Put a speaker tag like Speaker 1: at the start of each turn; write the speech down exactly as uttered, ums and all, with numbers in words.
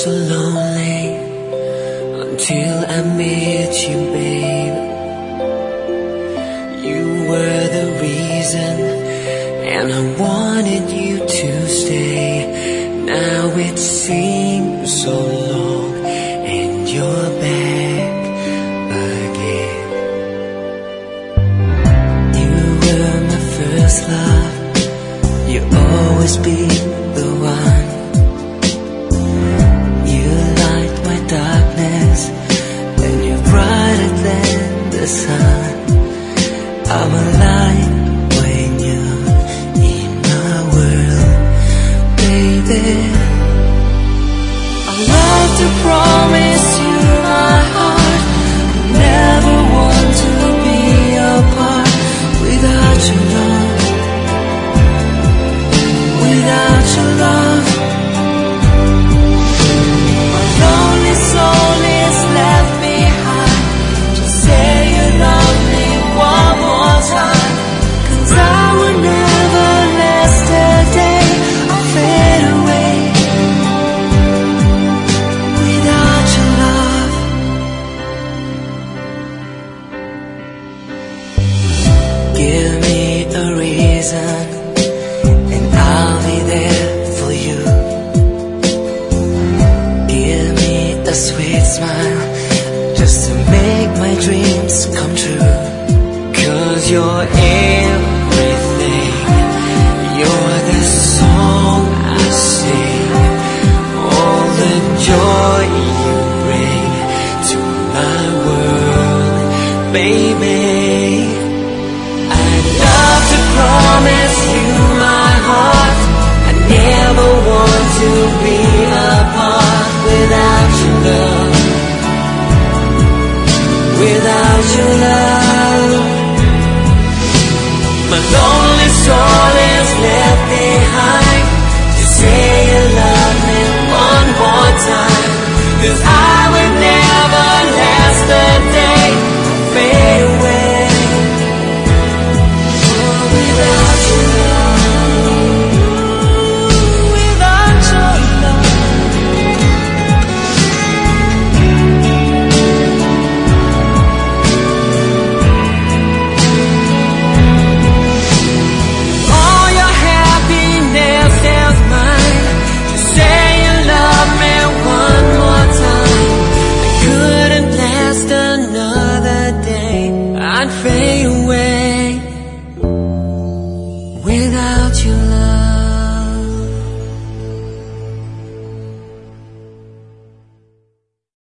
Speaker 1: so lonely until I met you, babe. You were the reason, and I wanted you to stay. Now it seems so long, and you're back again. You were my first love, you'll always be the one. You light my darkness, and you're brighter than the sun. I'm alive when you're in my world, baby. I love to promise you my heart, never want to be apart without your love, without your love. My lonely soul is left behind. Just say you love me one more time, 'cause I will never last a day. I'll fade away without your love. Give me a reason, and I'll be there for you. Give me a sweet smile, just to make my dreams come true. 'Cause you're everything, you're the song I sing, all the joy you bring to my world, baby. I'd love to promise you my heart, I never want to be apart without your love, without your love. My lonely soul is left behind. Just say you love me one more time, 'cause I will never last a day. Fade away without your love, without your love. All your happiness is mine. Just say you love me one more time. I couldn't last another day, I'd fade away